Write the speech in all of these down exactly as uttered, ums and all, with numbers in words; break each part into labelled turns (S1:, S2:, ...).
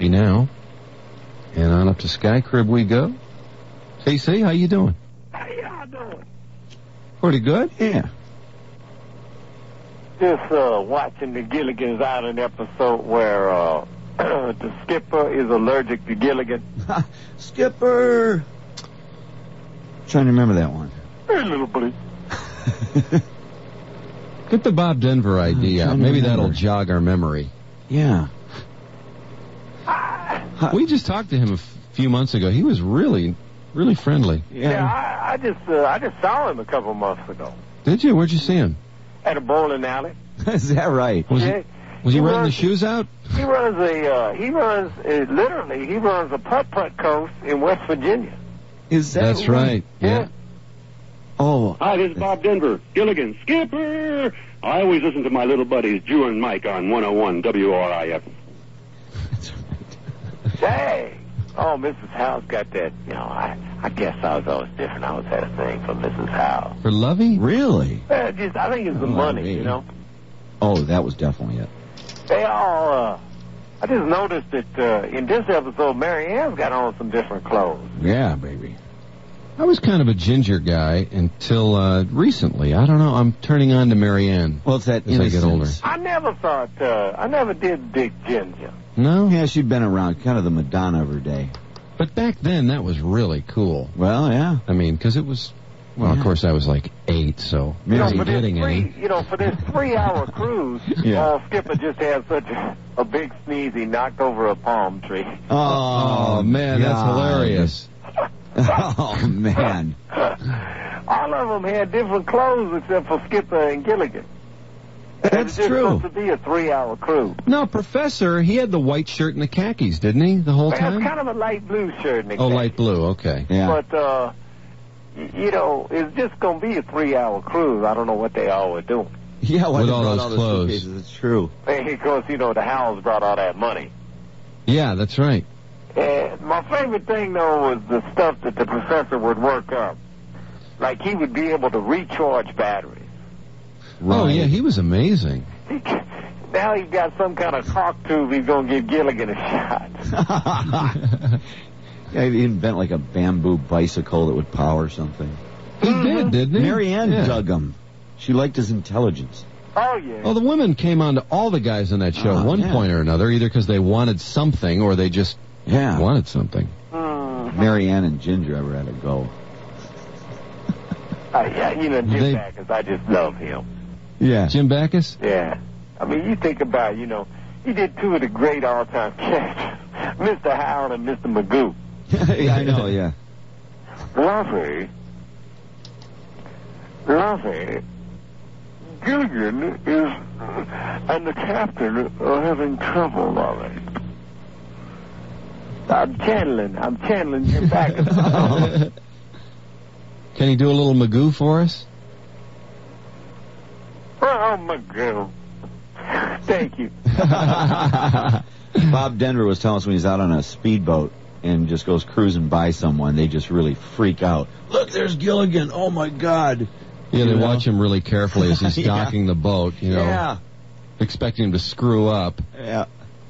S1: now. And on up to Sky Crib we go. K C, how you doing?
S2: How y'all doing?
S1: Pretty good?
S3: Yeah.
S2: Just uh, watching the Gilligan's Island episode where uh, the skipper is allergic to Gilligan.
S3: Skipper! Trying to remember that one.
S2: Hey, little buddy.
S1: Get the Bob Denver I D out. Maybe
S3: remember.
S1: that'll jog our memory.
S3: Yeah.
S1: We just talked to him a f- few months ago. He was really, really friendly.
S3: Yeah.
S2: Yeah, I, I just uh, I just saw him a couple months ago
S1: Did you? Where'd you see him?
S2: at a bowling alley.
S3: Is that right?
S1: Was
S2: Yeah.
S1: he, was he,
S2: He
S1: running the
S2: runs-
S1: shoes out?
S2: He runs a uh, he runs uh, literally he runs a putt putt course in West Virginia.
S3: Is that
S1: That's right. Yeah.
S3: Oh.
S4: Hi, this is Bob Denver. Gilligan, Skipper! I always listen to my little buddies, Drew and Mike, on one oh one W R I F.
S2: Dang. Oh, Missus Howe's got that. You know, I I guess I was always different. I always had a thing for Missus Howe.
S1: For Lovey?
S3: Really?
S2: Uh, just I think it's the
S3: Oh,
S2: money.
S3: me.
S2: You know,
S3: Oh, that was definitely it.
S2: they all. Uh, I just noticed that uh, in this episode, Mary Ann's got on some different clothes.
S3: Yeah, baby.
S1: I was kind of a ginger guy until uh, recently. I don't know. I'm turning on to Marianne.
S3: Well, it's that
S1: As I get older.
S3: innocence.
S2: I never thought. Uh, I never did dig Ginger.
S1: No?
S3: Yeah, she'd been around, kind of the Madonna of her day.
S1: But back then, that was really cool.
S3: Well, yeah.
S1: I mean, because it was... Well,
S3: Yeah.
S1: of course, I was like eight, so...
S2: You know,
S1: wasn't
S2: for this
S1: getting
S2: three,
S1: any.
S2: you know, for this three-hour cruise,
S3: Yeah.
S2: uh, Skipper just had such a, a big sneeze. He knocked over a palm tree.
S1: Oh, man, that's
S3: God.
S1: hilarious.
S3: Oh, man.
S2: All of them had different clothes except for Skipper and Gilligan.
S3: That's
S2: It was just
S3: true.
S2: supposed to be a three-hour cruise.
S1: No, Professor, he had the white shirt and the khakis, didn't he, the whole
S2: Well,
S1: time?
S2: it's kind of a light blue shirt. And a
S1: Oh,
S2: khaki.
S1: light blue, okay.
S3: Yeah.
S2: But, uh, y- you know, it's just going to be a three-hour cruise. I don't know what they all were doing.
S3: Yeah, why
S1: With
S3: they
S1: all
S3: brought
S1: those
S3: all those
S1: clothes.
S3: suitcases. It's true.
S2: Because, you know, the Howells brought all that money.
S1: Yeah, that's right.
S2: And my favorite thing, though, was the stuff that the professor would work up. Like, he would be able to recharge batteries.
S1: Oh, yeah, he was amazing.
S2: He, c- now he's got some kind of cock tube he's going to give Gilligan a shot.
S3: Yeah, he invent like a bamboo bicycle that would power something.
S1: He did, didn't he?
S3: Mary Ann
S1: Yeah.
S3: dug him. She liked his intelligence.
S2: Oh, yeah.
S1: Well, the women came on to all the guys on that show at
S3: Oh,
S1: one
S3: yeah.
S1: point or another, either because they wanted something or they just
S3: Yeah.
S1: wanted something.
S2: Mm.
S3: Mary Ann and Ginger ever had a go.
S2: Uh, yeah, you know, Jim
S1: They-
S2: Backus, I just love him.
S3: Yeah.
S1: Jim Backus?
S2: Yeah. I mean, you think about, you know, he did two of the great all-time characters, Mister Howell and Mister Magoo.
S3: Yeah, I know, yeah.
S2: Lovey, Lovey, Gilligan is, and the captain are having trouble, Lovey. I'm channeling, I'm channeling Jim Backus.
S1: Can he do a little Magoo for us?
S2: Oh, Magoo. Thank you.
S3: Bob Denver was telling us when he's out on a speedboat and just goes cruising by someone, they just really freak out. Look, there's Gilligan. Oh, my God.
S1: Yeah, they
S3: You know?
S1: watch him really carefully as he's
S3: Yeah.
S1: docking the boat, you know,
S3: Yeah.
S1: expecting him to screw up.
S3: Yeah.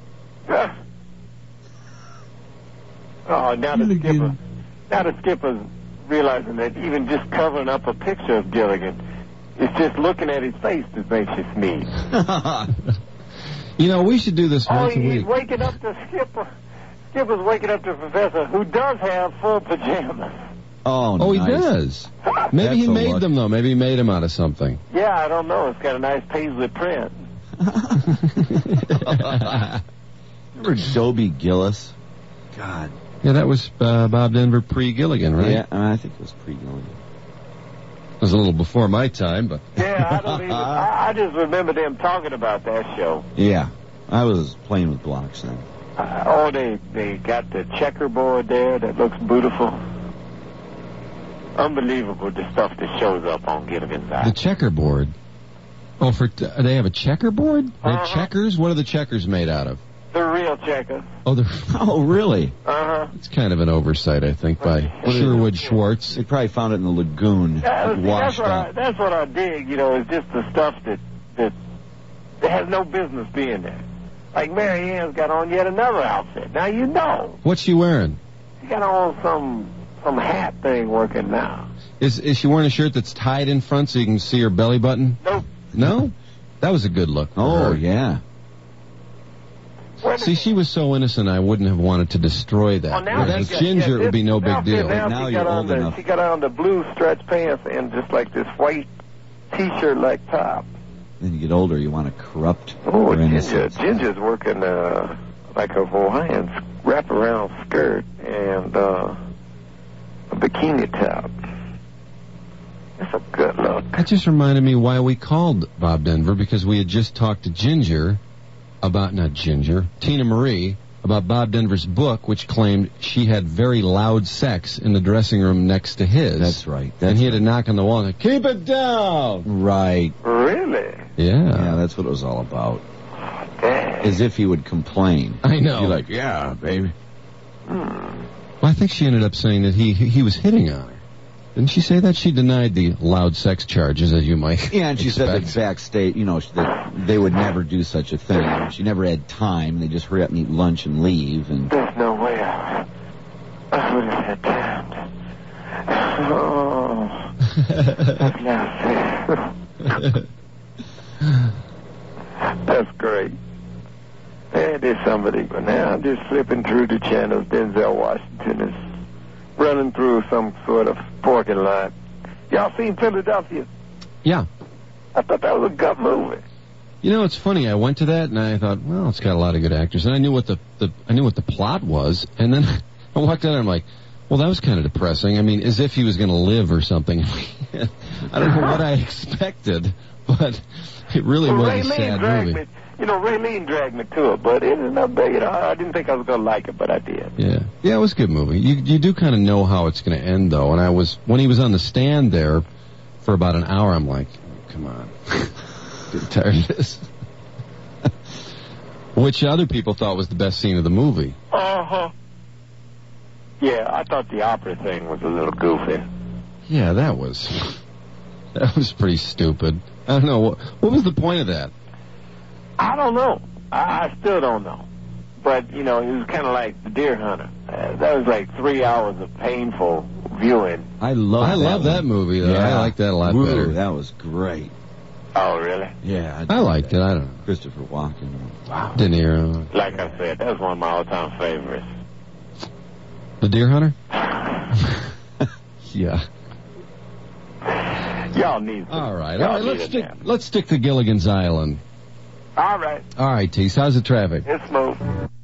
S2: Oh, now the
S3: Gilligan.
S2: skipper, now the skipper's realizing that even just covering up a picture of Gilligan, it's just looking at his face that makes you sneeze.
S1: You know, we should do this
S2: Oh,
S1: once a
S2: he's
S1: week.
S2: waking up the skipper. Skipper's waking up the professor, who does have full pajamas.
S3: Oh,
S1: Oh, he
S3: nice.
S1: does. Maybe
S3: That's
S1: he
S3: a
S1: made
S3: look.
S1: them, though. Maybe he made them out of something.
S2: Yeah, I don't know. It's got a nice paisley print.
S3: Remember Dobie Gillis? God.
S1: Yeah, that was uh, Bob Denver pre-Gilligan, right?
S3: Yeah, I think it was pre-Gilligan.
S1: It was a little before my time, but...
S2: Yeah, I don't even. I, I just remember them talking about that show.
S3: Yeah. I was playing with blocks then.
S2: Uh, oh, they they got the checkerboard there that looks beautiful. Unbelievable, the stuff that shows up on Gilligan's
S1: The
S2: Island.
S1: checkerboard. Oh, for t- they have a checkerboard? They have
S2: Uh-huh.
S1: checkers? What are the checkers made out of?
S2: The real checkers.
S1: Oh, they're...
S3: Oh, really?
S2: Uh-huh.
S1: It's kind of an oversight, I think, by
S2: What is
S1: Sherwood Schwartz.
S3: They probably found it in the lagoon.
S2: Yeah, see, that's
S3: washed
S2: what I,
S3: up.
S2: that's what I dig. You know, it's just the stuff that that that has no business being there. like Mary Ann's got on yet another outfit. Now you know.
S1: What's she wearing?
S2: She got on some some hat thing working now.
S1: Is is she wearing a shirt that's tied in front so you can see her belly button?
S2: Nope.
S1: No? That was a good look for
S3: Oh,
S1: her.
S3: yeah.
S1: See, she was so innocent I wouldn't have wanted to destroy that.
S2: Oh, now
S1: If it was
S2: she got-
S1: Ginger,
S2: yeah,
S1: it would be no
S2: this-
S1: big deal.
S2: Now,
S3: Now
S2: she
S3: you're
S2: got on
S3: old
S2: the,
S3: enough.
S2: She got on the blue stretch pants and just like this white T-shirt like top.
S3: Then you get older, you want to corrupt
S2: Oh,
S3: your
S2: Ginger.
S3: innocence.
S2: Ginger's working uh, like a Hawaiian wraparound skirt and uh, a bikini top. That's a good look.
S1: That just reminded me why we called Bob Denver, because we had just talked to Ginger about, not Ginger, Tina Marie, about Bob Denver's book, which claimed she had very loud sex in the dressing room next to his.
S3: That's right. That's
S1: and he had
S3: right.
S1: to knock on the wall and keep it down.
S3: Right.
S2: Really?
S1: Yeah.
S3: Yeah, that's what it was all about.
S2: Dang.
S3: As if he would complain.
S1: I know.
S3: You're like, yeah, baby.
S2: Hmm.
S1: Well, I think she ended up saying that he he was hitting on her. Didn't she say that? She denied the loud sex charges, as you might
S3: Yeah, and she said
S1: expect.
S3: that backstage, you know, that they would never do such a thing. She never had time. They just hurry up and eat lunch and leave. And
S2: There's no way I, I would have had time. Oh, that's nasty. That's great. Hey, there's somebody, but now I'm just flipping through the channels. Denzel Washington is running through some sort of parking lot. Y'all seen Philadelphia?
S1: Yeah.
S2: I thought that was a gut movie.
S1: You know, it's funny. I went to that and I thought, well, it's got a lot of good actors, and I knew what the, the I knew what the plot was, and then I walked out and I'm like, well, that was kind of depressing. I mean, as if he was going to live or something. I don't know what I expected, but it really
S2: Well,
S1: was
S2: Ray
S1: a
S2: Lynn
S1: sad
S2: dragged
S1: movie.
S2: me. You know, Ray Lynn dragged me to it, but it ended up being, you know, I didn't think I was going to like it, but I did.
S1: Yeah, yeah, it was a good movie. You you do kind of know how it's going to end, though. And I was when he was on the stand there for about an hour, I'm like, oh, come on, getting tired of this. Which other people thought was the best scene of the movie.
S2: Uh huh. Yeah, I thought the opera thing was a little goofy.
S1: Yeah, that was that was pretty stupid. I don't know what what was the point of that.
S2: I don't know. I, I still don't know. But, you know, it was kind of like The Deer Hunter. Uh, that was like three hours of painful viewing.
S3: I love
S1: I
S3: that
S1: love that
S3: one.
S1: movie, though. I like that a lot
S3: Ooh,
S1: better.
S3: That was great.
S2: Oh, really?
S3: Yeah.
S1: I liked it. I don't know.
S3: Christopher Walken.
S2: Wow.
S1: De Niro.
S2: Like I said, that was one of my all-time favorites.
S1: The Deer Hunter? Yeah.
S2: Y'all need some.
S1: All right.
S2: Y'all
S1: All right.
S2: need
S1: Let's
S2: a
S1: stick.
S2: nap.
S1: Let's stick to Gilligan's Island.
S2: All right.
S1: All right, Tease. How's the traffic?
S2: It's smooth.